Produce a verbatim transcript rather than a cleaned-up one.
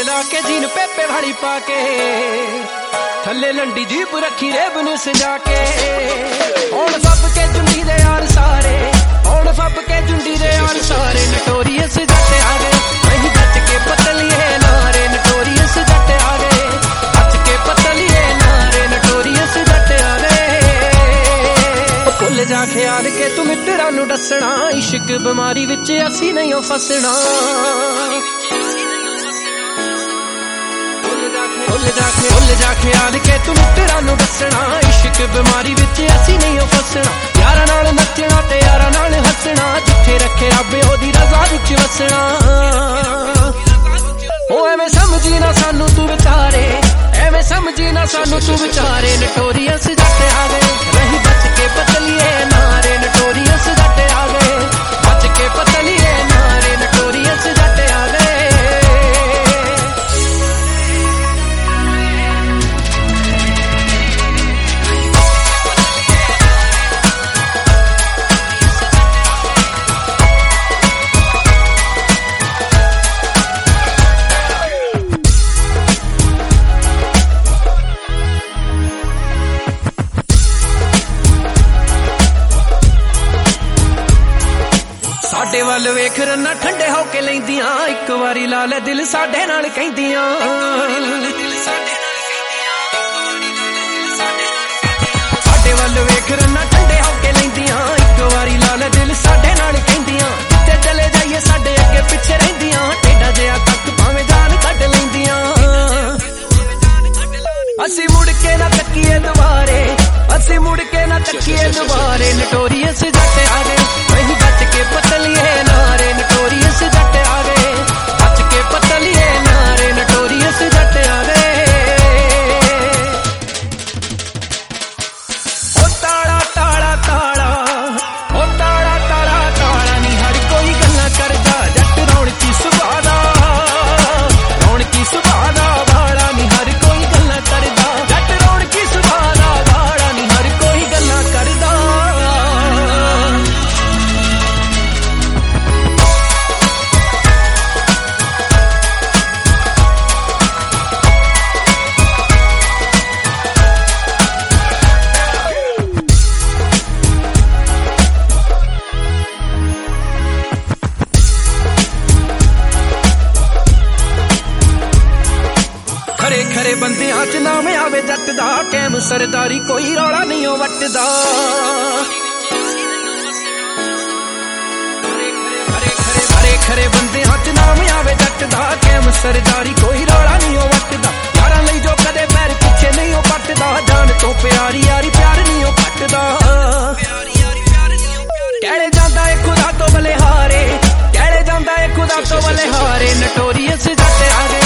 ला के जीन पेपे वाली पाके थले लंडी जीप रखी रेब नू सजा के हुण सब के जुंडी दे यार सारे हुण सब के जुंडी दे यार सारे नटोरियस जट आ गए नहीं बच के पतलिए नारे नटोरियस जट आ गए बच के पतलिए नारे नटोरियस जट आ गए भुल जा ख्याल के तू मित्तरां नू दसना इश्क बीमारी विच असी नहीं फसना भुल जा ख्याल के तू मित्तरां नू दसना इश्क बीमारी विच असी नहीं फसना यारां नाल नचना ते यारां नाल हसना जिथे रखे रब ओदी रज़ा विच वसना ओ एवें समझी ना सानू तू विचारे एवें समझी ना सानू तू विचारे नटोरियस जट आ गए रही बच के पतलिए नारे नटोरियस जट आ गए बच के पतलिए नारे नटोरियस जट आ गए साडे वल वेख रन्ना ठंडे होके लैंदियां इक वारी ला ले दिल साडे नाल कहंदियां साडे वल वेख रन्ना ठंडे होके लैंदियां इक वारी ला ले दिल साडे नाल कहंदियां जिथे चले जाइए साडे अगे पिछे रहिंदियां टेढ़ा जिहा तक भावें जान कढ लैंदियां असी मुड़ के ना तकीए दुबारे असी मुड़ के ना तकीए दुबारे नटोरियस जट आ गए नहीं बच के पतलिए नारे नटोरियस जट आ गए बच के पतलिए नारे नटोरियस जट आ गए ओ ताड़ा ताड़ा ताड़ा ओ ताड़ा ताड़ा ताड़ा नी हर कोई गल्लां करदा जट रौणकी सुभाऽ दा रौणकी सुभाऽ दा बाड़ा नी हर कोई गल्लां करदा जट रौणकी सुभाऽ दा बाड़ा नी हर कोई गल्लां करदा खरे खरे बंदियां च नाम आवे जट दा कैम सरदारी कोई रौला नहीं ओ वटदा खरे खरे बंदियां च नाम आवे जट दा कैम सरदारी कोई रौला नहीं ओ वटदा यारां लई जो कदे पैर पिछे नहीं ओ पटदा जान तो प्यारी यारी प्यार नहीं ओ पटदा कहड़े जांदा ए खुदा तो बलिहारे कहड़े जांदा ए खुदा तो बलिहारे नटोरियस जट आ गए